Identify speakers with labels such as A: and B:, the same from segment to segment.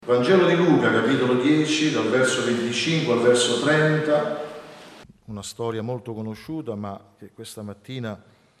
A: Vangelo di Luca, capitolo 10, dal verso 25 al verso 30. Una storia molto conosciuta, ma che questa mattina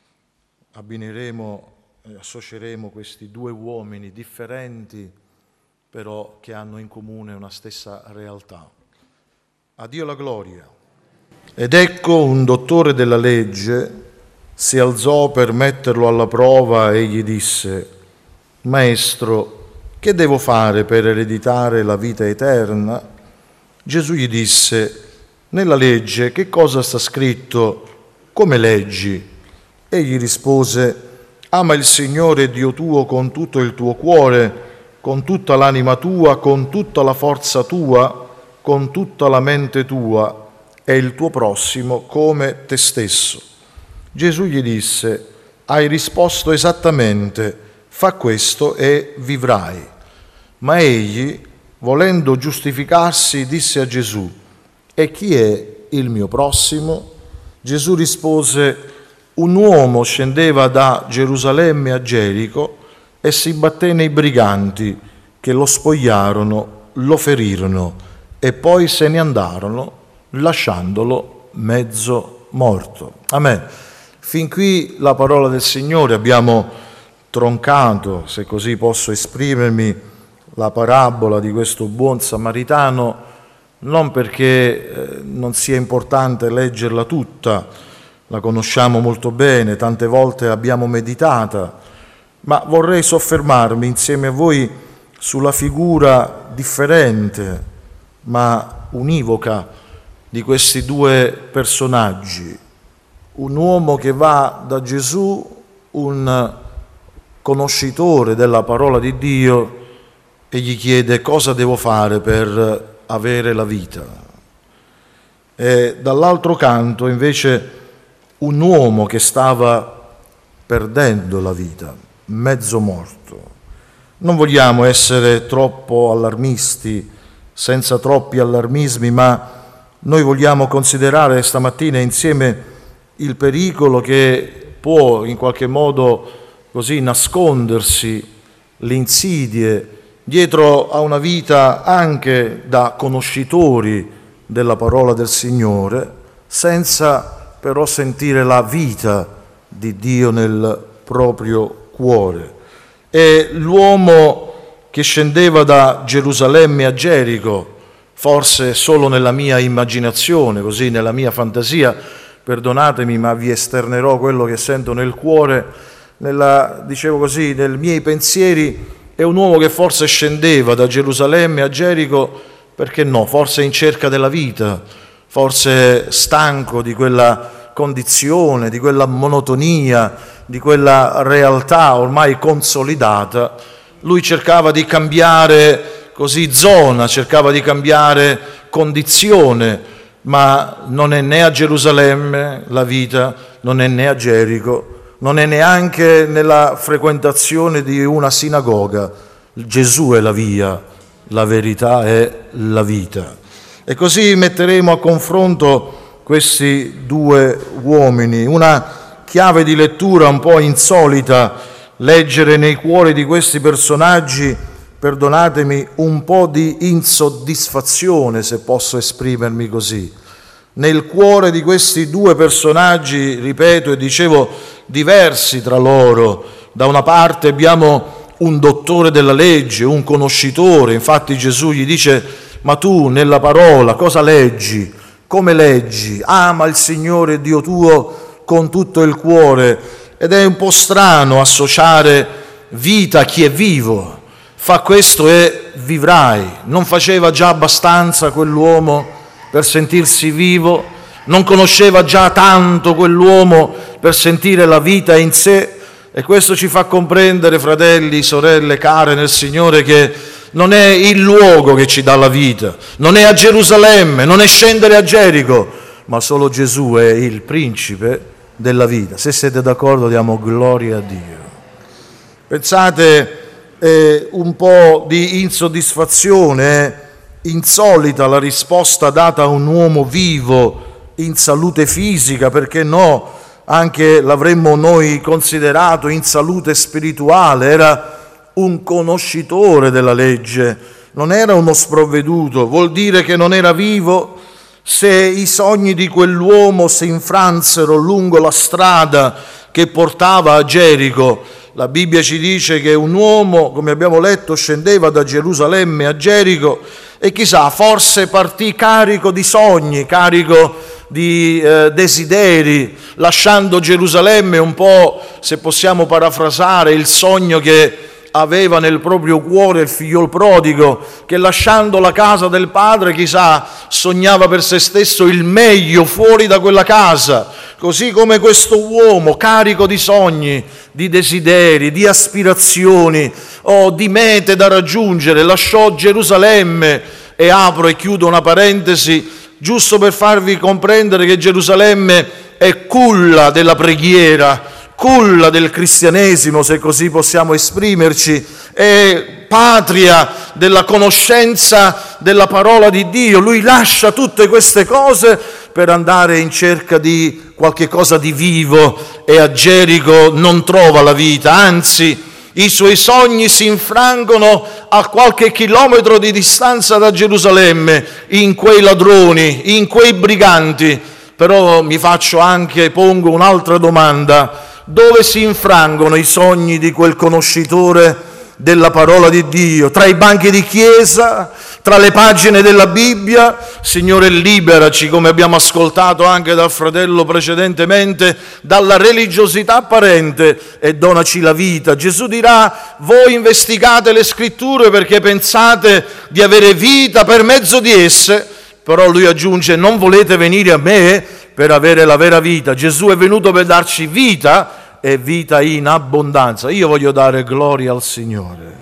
A: abbineremo e associeremo questi due uomini differenti, però che hanno in comune una stessa realtà. A Dio la gloria. Ed ecco un dottore della legge si alzò per metterlo alla prova e gli disse: Maestro, che devo fare per ereditare la vita eterna? Gesù gli disse: nella legge che cosa sta scritto? Come leggi? Egli rispose: ama il Signore Dio tuo con tutto il tuo cuore, con tutta l'anima tua, con tutta la forza tua, con tutta la mente tua, e il tuo prossimo come te stesso. Gesù gli disse: hai risposto esattamente, fa questo e vivrai. Ma egli, volendo giustificarsi, disse a Gesù: e chi è il mio prossimo? Gesù rispose: un uomo scendeva da Gerusalemme a Gerico e si batté nei briganti che lo spogliarono, lo ferirono e poi se ne andarono lasciandolo mezzo morto. Amen. Fin qui la parola del Signore. Abbiamo troncato, se così posso esprimermi, la parabola di questo buon samaritano, non perché non sia importante leggerla tutta, la conosciamo molto bene, tante volte l'abbiamo meditata, ma vorrei soffermarmi insieme a voi sulla figura differente ma univoca di questi due personaggi. Un uomo che va da Gesù, un conoscitore della parola di Dio, e gli chiede: cosa devo fare per avere la vita? E dall'altro canto invece un uomo che stava perdendo la vita, mezzo morto. Non vogliamo essere troppo allarmisti, senza troppi allarmismi, ma noi vogliamo considerare stamattina insieme il pericolo che può in qualche modo così nascondersi, le insidie dietro a una vita anche da conoscitori della parola del Signore, senza però sentire la vita di Dio nel proprio cuore. E l'uomo che scendeva da Gerusalemme a Gerico, forse solo nella mia immaginazione, così nella mia fantasia, perdonatemi, ma vi esternerò quello che sento nel cuore, nei miei pensieri. È un uomo che forse scendeva da Gerusalemme a Gerico, perché no, forse in cerca della vita, forse stanco di quella condizione, di quella monotonia, di quella realtà ormai consolidata. Lui cercava di cambiare così zona, cercava di cambiare condizione, ma non è né a Gerusalemme la vita, non è né a Gerico, non è neanche nella frequentazione di una sinagoga. Gesù è la via, la verità è la vita. E così metteremo a confronto questi due uomini. Una chiave di lettura un po' insolita, leggere nei cuori di questi personaggi, perdonatemi, un po' di insoddisfazione, se posso esprimermi così. Nel cuore di questi due personaggi, ripeto e dicevo, diversi tra loro. Da una parte abbiamo un dottore della legge, un conoscitore. Infatti Gesù gli dice: ma tu nella parola cosa leggi? Come leggi? Ama il Signore Dio tuo con tutto il cuore. Ed è un po' strano associare vita a chi è vivo. Fa questo e vivrai. Non faceva già abbastanza quell'uomo per sentirsi vivo? Non conosceva già tanto quell'uomo per sentire la vita in sé? E questo ci fa comprendere, fratelli, sorelle, care nel Signore, che non è il luogo che ci dà la vita, non è a Gerusalemme, non è scendere a Gerico, ma solo Gesù è il principe della vita. Se siete d'accordo, diamo gloria a Dio. Pensate, un po' di insoddisfazione, insolita la risposta data a un uomo vivo in salute fisica, perché no, anche l'avremmo noi considerato in salute spirituale. Era un conoscitore della legge, non era uno sprovveduto, vuol dire che non era vivo. Se i sogni di quell'uomo si infransero lungo la strada che portava a Gerico, la Bibbia ci dice che un uomo, come abbiamo letto, scendeva da Gerusalemme a Gerico e chissà, forse partì carico di sogni, carico di desideri, lasciando Gerusalemme un po', se possiamo parafrasare, il sogno che aveva nel proprio cuore il figliol prodigo, che lasciando la casa del padre, chissà, sognava per se stesso il meglio fuori da quella casa. Così come questo uomo, carico di sogni, di desideri, di aspirazioni o di mete da raggiungere, lasciò Gerusalemme. E apro e chiudo una parentesi, giusto per farvi comprendere che Gerusalemme è culla della preghiera, culla del cristianesimo, se così possiamo esprimerci, è patria della conoscenza della parola di Dio. Lui lascia tutte queste cose per andare in cerca di qualche cosa di vivo e a Gerico non trova la vita, anzi i suoi sogni si infrangono a qualche chilometro di distanza da Gerusalemme, in quei ladroni, in quei briganti. Però pongo un'altra domanda: dove si infrangono i sogni di quel conoscitore della parola di Dio? Tra i banchi di chiesa, tra le pagine della Bibbia? Signore, liberaci, come abbiamo ascoltato anche dal fratello precedentemente, dalla religiosità apparente e donaci la vita. Gesù dirà: voi investigate le scritture perché pensate di avere vita per mezzo di esse, però lui aggiunge: non volete venire a me per avere la vera vita. Gesù è venuto per darci vita e vita in abbondanza. Io voglio dare gloria al Signore.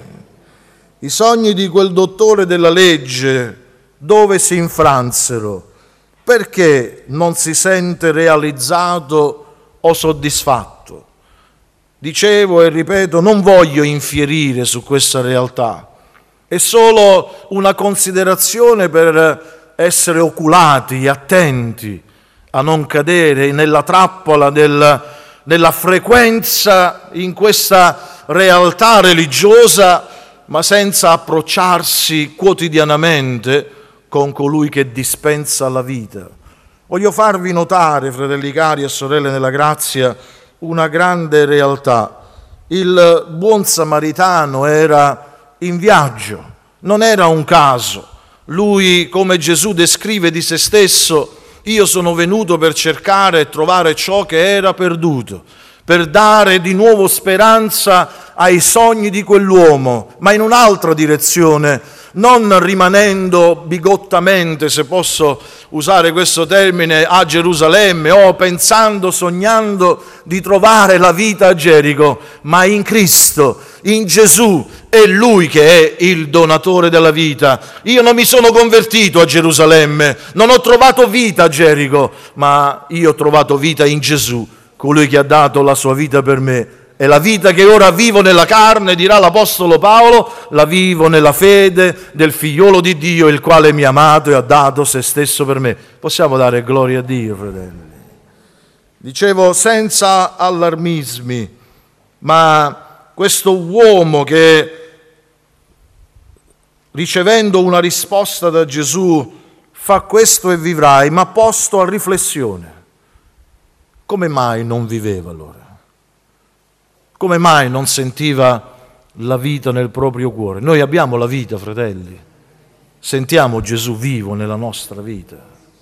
A: I sogni di quel dottore della legge dove si infransero? Perché non si sente realizzato o soddisfatto? Dicevo e ripeto, non voglio infierire su questa realtà, è solo una considerazione per essere oculati, attenti a non cadere nella trappola della frequenza in questa realtà religiosa, ma senza approcciarsi quotidianamente con colui che dispensa la vita. Voglio farvi notare, fratelli cari e sorelle nella grazia, una grande realtà. Il buon samaritano era in viaggio, non era un caso. Lui, come Gesù descrive di se stesso: io sono venuto per cercare e trovare ciò che era perduto, per dare di nuovo speranza ai sogni di quell'uomo, ma in un'altra direzione, non rimanendo bigottamente, se posso usare questo termine, a Gerusalemme o pensando, sognando di trovare la vita a Gerico, ma in Cristo, in Gesù. È Lui che è il donatore della vita. Io non mi sono convertito a Gerusalemme, non ho trovato vita a Gerico, ma io ho trovato vita in Gesù, colui che ha dato la sua vita per me. E la vita che ora vivo nella carne, dirà l'Apostolo Paolo, la vivo nella fede del Figliolo di Dio, il quale mi ha amato e ha dato se stesso per me. Possiamo dare gloria a Dio, fratelli. Dicevo, senza allarmismi, ma questo uomo che, ricevendo una risposta da Gesù, fa questo e vivrai, ma posto a riflessione. Come mai non viveva allora? Come mai non sentiva la vita nel proprio cuore? Noi abbiamo la vita, fratelli. Sentiamo Gesù vivo nella nostra vita.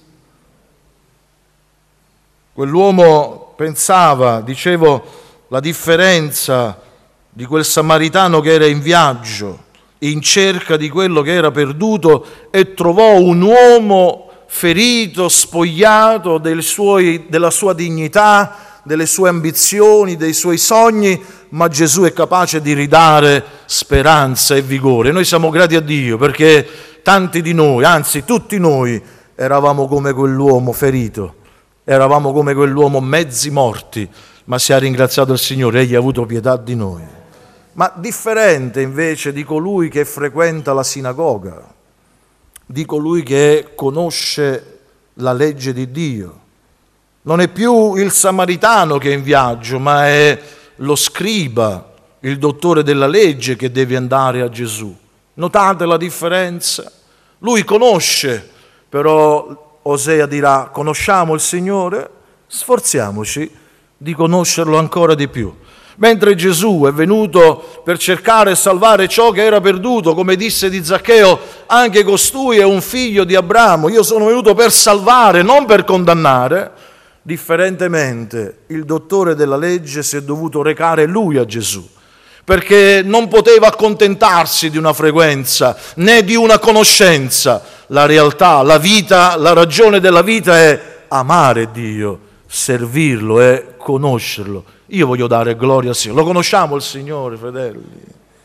A: Quell'uomo pensava, dicevo, la differenza di quel samaritano che era in viaggio, in cerca di quello che era perduto, e trovò un uomo ferito, spogliato della sua dignità, delle sue ambizioni, dei suoi sogni, ma Gesù è capace di ridare speranza e vigore. Noi siamo grati a Dio perché tanti di noi, anzi tutti noi, eravamo come quell'uomo ferito, eravamo come quell'uomo mezzi morti, ma sia ringraziato il Signore, Egli ha avuto pietà di noi. Ma differente invece di colui che frequenta la sinagoga, di colui che conosce la legge di Dio. Non è più il samaritano che è in viaggio, ma è lo scriba, il dottore della legge che deve andare a Gesù. Notate la differenza? Lui conosce, però Osea dirà: conosciamo il Signore? Sforziamoci di conoscerlo ancora di più. Mentre Gesù è venuto per cercare e salvare ciò che era perduto, come disse di Zaccheo, anche costui è un figlio di Abramo, io sono venuto per salvare, non per condannare. Differentemente, il dottore della legge si è dovuto recare lui a Gesù, perché non poteva accontentarsi di una frequenza né di una conoscenza. La realtà, la vita, la ragione della vita è amare Dio, servirlo e conoscerlo. Io voglio dare gloria al Signore. Lo conosciamo il Signore, fratelli?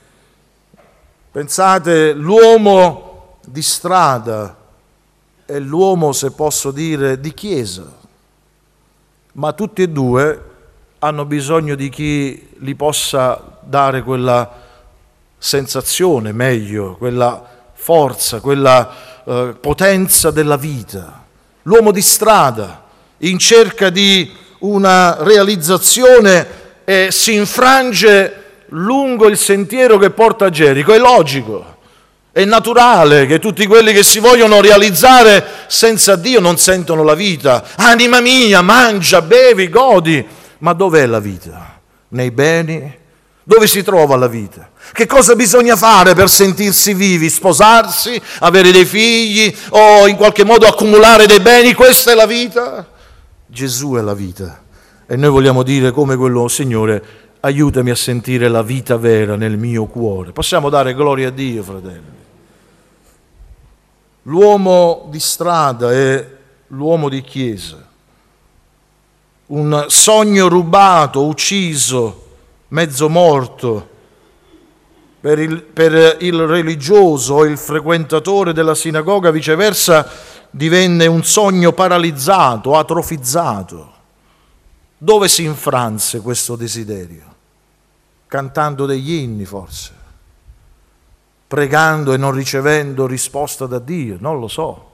A: Pensate, l'uomo di strada è l'uomo, se posso dire, di chiesa, ma tutti e due hanno bisogno di chi li possa dare quella sensazione, meglio, quella forza, quella potenza della vita. L'uomo di strada, in cerca di una realizzazione, si infrange lungo il sentiero che porta a Gerico. È logico, è naturale che tutti quelli che si vogliono realizzare senza Dio non sentono la vita. Anima mia, mangia, bevi, godi. Ma dov'è la vita? Nei beni? Dove si trova la vita? Che cosa bisogna fare per sentirsi vivi? Sposarsi, avere dei figli o in qualche modo accumulare dei beni? Questa è la vita? Gesù è la vita e noi vogliamo dire come quello: Signore, aiutami a sentire la vita vera nel mio cuore. Possiamo dare gloria a Dio, fratelli. L'uomo di strada è l'uomo di chiesa. Un sogno rubato, ucciso, mezzo morto per il religioso o il frequentatore della sinagoga, viceversa, divenne un sogno paralizzato, atrofizzato. Dove si infranse questo desiderio? Cantando degli inni, forse? Pregando e non ricevendo risposta da Dio? Non lo so.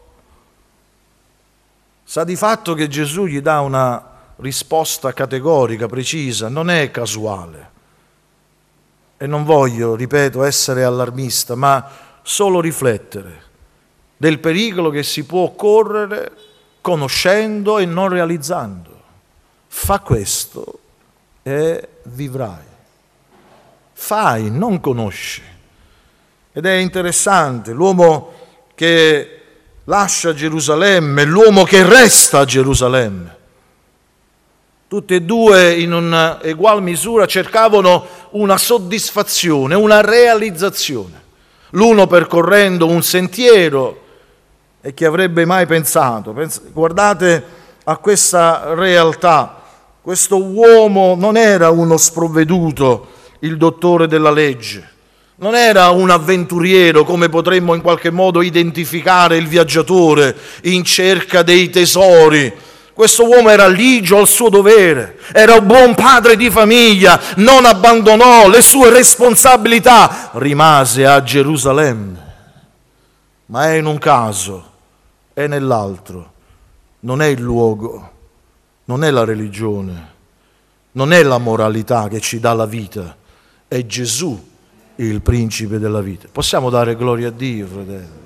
A: Sa di fatto che Gesù gli dà una risposta categorica, precisa, non è casuale. E non voglio, ripeto, essere allarmista, ma solo riflettere del pericolo che si può correre conoscendo e non realizzando. Fa questo e vivrai. Fai, non conosci. Ed è interessante, l'uomo che lascia Gerusalemme, l'uomo che resta a Gerusalemme. Tutti e due in una egual misura cercavano una soddisfazione, una realizzazione. L'uno percorrendo un sentiero, e chi avrebbe mai pensato? Guardate a questa realtà. Questo uomo non era uno sprovveduto, il dottore della legge. Non era un avventuriero, come potremmo in qualche modo identificare il viaggiatore in cerca dei tesori. Questo uomo era ligio al suo dovere, era un buon padre di famiglia, non abbandonò le sue responsabilità, rimase a Gerusalemme. Ma è in un caso, è nell'altro. Non è il luogo, non è la religione, non è la moralità che ci dà la vita, è Gesù il principe della vita. Possiamo dare gloria a Dio, fratelli.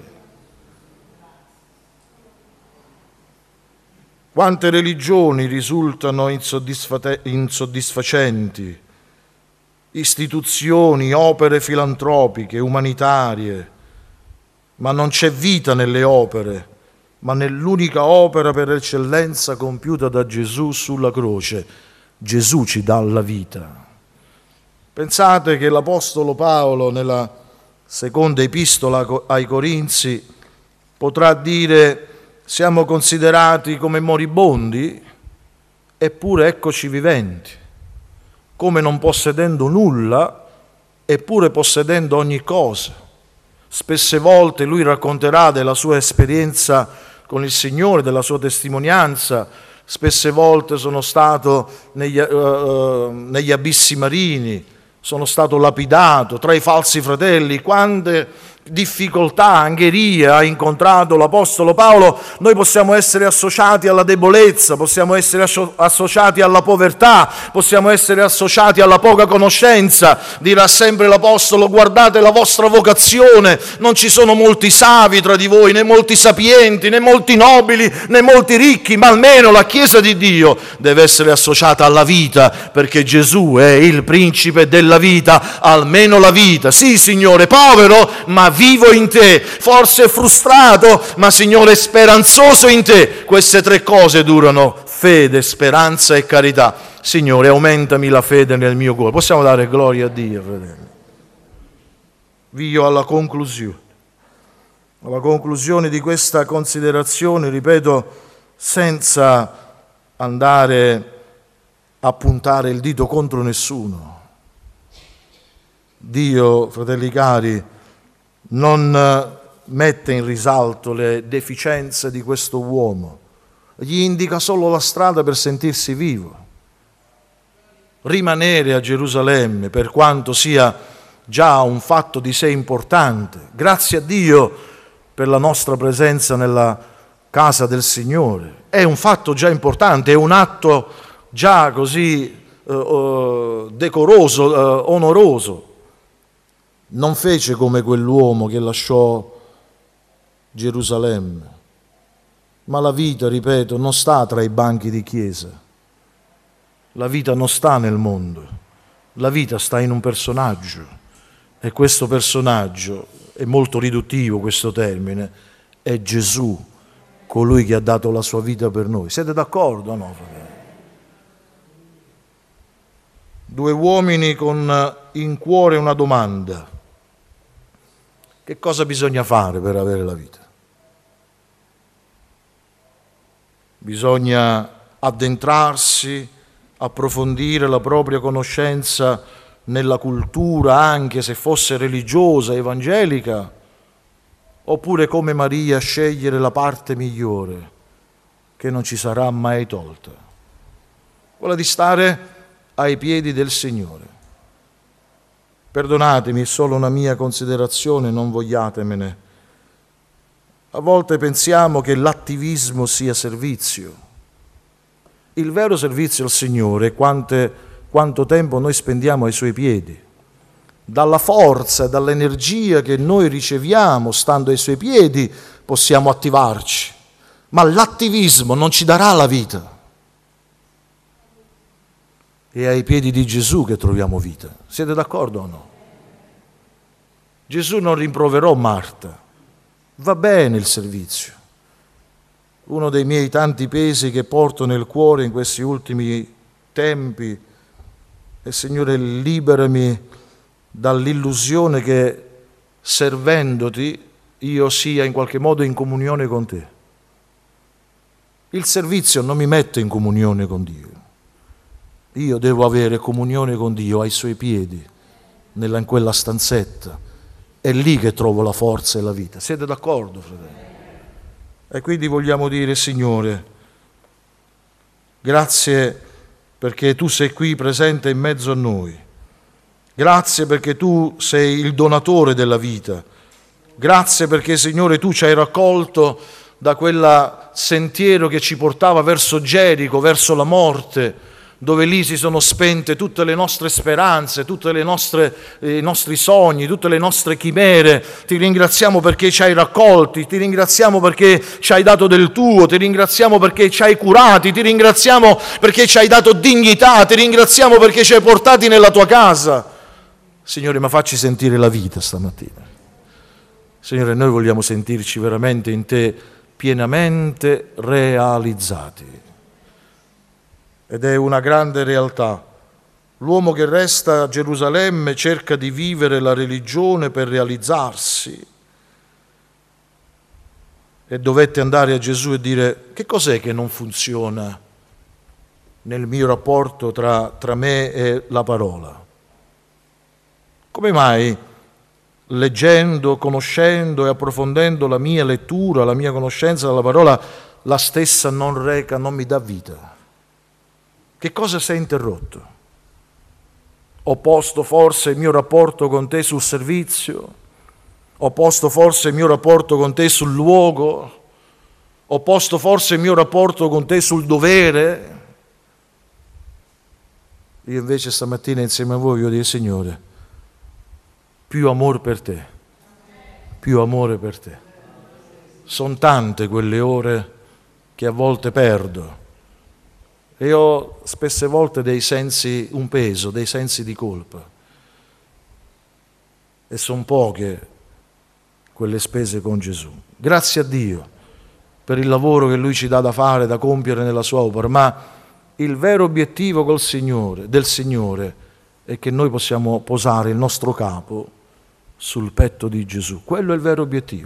A: Quante religioni risultano insoddisfacenti, istituzioni, opere filantropiche, umanitarie, ma non c'è vita nelle opere, ma nell'unica opera per eccellenza compiuta da Gesù sulla croce. Gesù ci dà la vita. Pensate che l'Apostolo Paolo nella seconda epistola ai Corinzi potrà dire: siamo considerati come moribondi, eppure eccoci viventi, come non possedendo nulla, eppure possedendo ogni cosa. Spesse volte lui racconterà della sua esperienza con il Signore, della sua testimonianza. Spesse volte sono stato negli abissi marini, sono stato lapidato tra i falsi fratelli. Quante difficoltà, angherie ha incontrato l'Apostolo Paolo, noi possiamo essere associati alla debolezza, possiamo essere associati alla povertà, possiamo essere associati alla poca conoscenza. Dirà sempre l'Apostolo: guardate la vostra vocazione, non ci sono molti savi tra di voi, né molti sapienti, né molti nobili, né molti ricchi, ma almeno la Chiesa di Dio deve essere associata alla vita, perché Gesù è il principe della vita, almeno la vita. Sì, Signore, povero, ma vivo in te, forse frustrato, ma Signore speranzoso in te. Queste tre cose durano: fede, speranza e carità. Signore, aumentami la fede nel mio cuore. Possiamo dare gloria a Dio, fratelli? Vio alla conclusione di questa considerazione, ripeto, senza andare a puntare il dito contro nessuno. Dio, fratelli cari, non mette in risalto le deficienze di questo uomo, gli indica solo la strada per sentirsi vivo. Rimanere a Gerusalemme, per quanto sia già un fatto di sé importante, grazie a Dio per la nostra presenza nella casa del Signore, è un fatto già importante, è un atto già così decoroso, onoroso. Non fece come quell'uomo che lasciò Gerusalemme, ma la vita, ripeto, non sta tra i banchi di chiesa, la vita non sta nel mondo, la vita sta in un personaggio, e questo personaggio, è molto riduttivo questo termine, è Gesù, colui che ha dato la sua vita per noi. Siete d'accordo o no, fratelli? Due uomini con in cuore una domanda: che cosa bisogna fare per avere la vita? Bisogna addentrarsi, approfondire la propria conoscenza nella cultura, anche se fosse religiosa, evangelica, oppure come Maria scegliere la parte migliore che non ci sarà mai tolta, quella di stare ai piedi del Signore. Perdonatemi, è solo una mia considerazione, non vogliatemene. A volte pensiamo che l'attivismo sia servizio. Il vero servizio al Signore è quanto tempo noi spendiamo ai Suoi piedi. Dalla forza e dall'energia che noi riceviamo stando ai Suoi piedi possiamo attivarci, ma l'attivismo non ci darà la vita. È ai piedi di Gesù che troviamo vita. Siete d'accordo o no? Gesù non rimproverò Marta. Va bene il servizio. Uno dei miei tanti pesi che porto nel cuore in questi ultimi tempi è: Signore, liberami dall'illusione che servendoti io sia in qualche modo in comunione con te. Il servizio non mi mette in comunione con Dio. Io devo avere comunione con Dio ai Suoi piedi, in quella stanzetta. È lì che trovo la forza e la vita. Siete d'accordo, fratelli? E quindi vogliamo dire: Signore, grazie perché Tu sei qui presente in mezzo a noi. Grazie perché Tu sei il donatore della vita. Grazie perché, Signore, Tu ci hai raccolto da quel sentiero che ci portava verso Gerico, verso la morte, dove lì si sono spente tutte le nostre speranze, tutti i nostri sogni, tutte le nostre chimere. Ti ringraziamo perché ci hai raccolti, ti ringraziamo perché ci hai dato del tuo, ti ringraziamo perché ci hai curati, ti ringraziamo perché ci hai dato dignità, ti ringraziamo perché ci hai portati nella tua casa. Signore, ma facci sentire la vita stamattina. Signore, noi vogliamo sentirci veramente in Te pienamente realizzati. Ed è una grande realtà. L'uomo che resta a Gerusalemme cerca di vivere la religione per realizzarsi e dovette andare a Gesù e dire: che cos'è che non funziona nel mio rapporto tra me e la parola? Come mai, leggendo, conoscendo e approfondendo la mia lettura, la mia conoscenza della parola, la stessa non mi dà vita? Che cosa si è interrotto? Ho posto forse il mio rapporto con Te sul servizio? Ho posto forse il mio rapporto con te sul luogo? Ho posto forse il mio rapporto con te sul dovere? Io invece stamattina insieme a voi voglio dire: Signore, più amore per te, più amore per te. Sono tante quelle ore che a volte perdo e ho spesse volte dei sensi, un peso, dei sensi di colpa. E sono poche quelle spese con Gesù. Grazie a Dio per il lavoro che Lui ci dà da fare, da compiere nella sua opera, ma il vero obiettivo del Signore è che noi possiamo posare il nostro capo sul petto di Gesù. Quello è il vero obiettivo.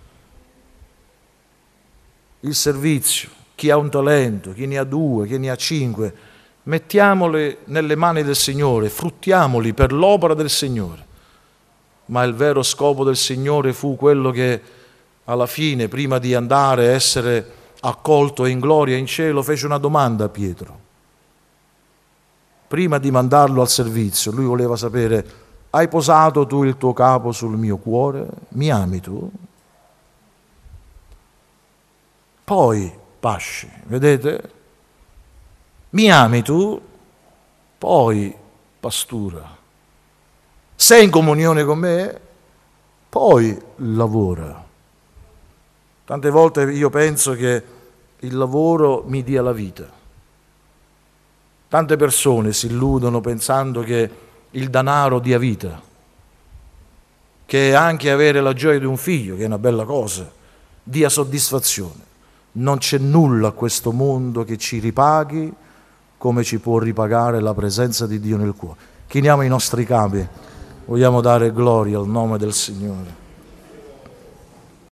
A: Il servizio, chi ha un talento, chi ne ha 2, chi ne ha 5, mettiamoli nelle mani del Signore, fruttiamoli per l'opera del Signore. Ma il vero scopo del Signore fu quello che alla fine, prima di andare a essere accolto in gloria in cielo, fece una domanda a Pietro. Prima di mandarlo al servizio, lui voleva sapere: hai posato tu il tuo capo sul mio cuore? Mi ami tu? Poi pasci, vedete? Mi ami tu? Poi pastura. Sei in comunione con me? Poi lavora. Tante volte io penso che il lavoro mi dia la vita. Tante persone si illudono pensando che il denaro dia vita, che anche avere la gioia di un figlio, che è una bella cosa, dia soddisfazione. Non c'è nulla a questo mondo che ci ripaghi come ci può ripagare la presenza di Dio nel cuore. Chiniamo i nostri capi, vogliamo dare gloria al nome del Signore.